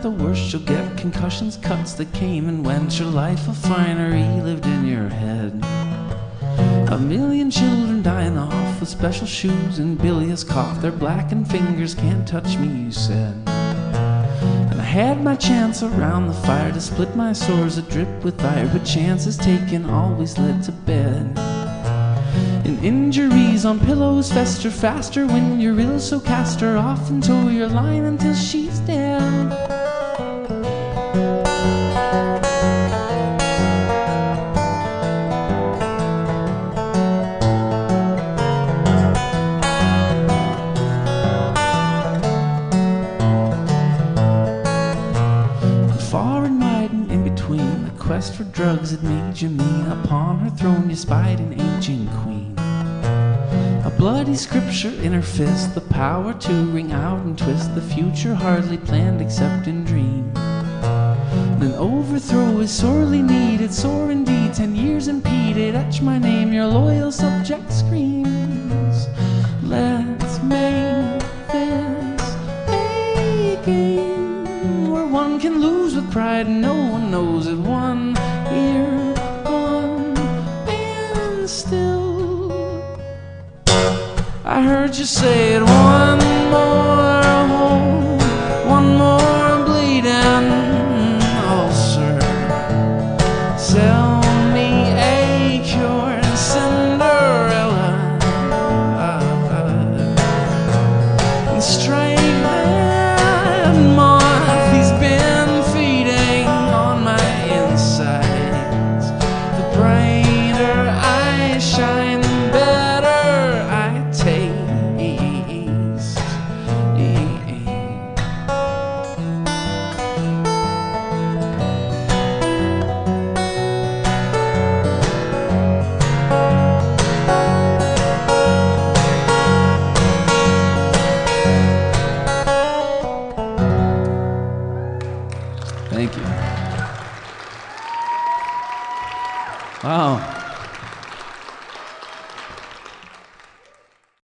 the worst. You'll get concussions, cuts that came and went. Your life a finery lived in your head. A million children dying off with special shoes and bilious cough. Their blackened fingers can't touch me, you said. And I had my chance around the fire to split my sores adrip with ire, but chances taken always led to bed. And injuries on pillows fester faster when you're ill, so cast her off and tow your line until she's dead. Far and wide and in between, the quest for drugs had made you mean. Upon her throne you spied an aging queen, a bloody scripture in her fist, the power to wring out and twist the future hardly planned except in dream. An overthrow is sorely needed, sore indeed, 10 years impeded. Etch my name, your loyal subject screams. Let's make this a game where one can lose with pride and no one knows it. One year gone and still I heard you say it one more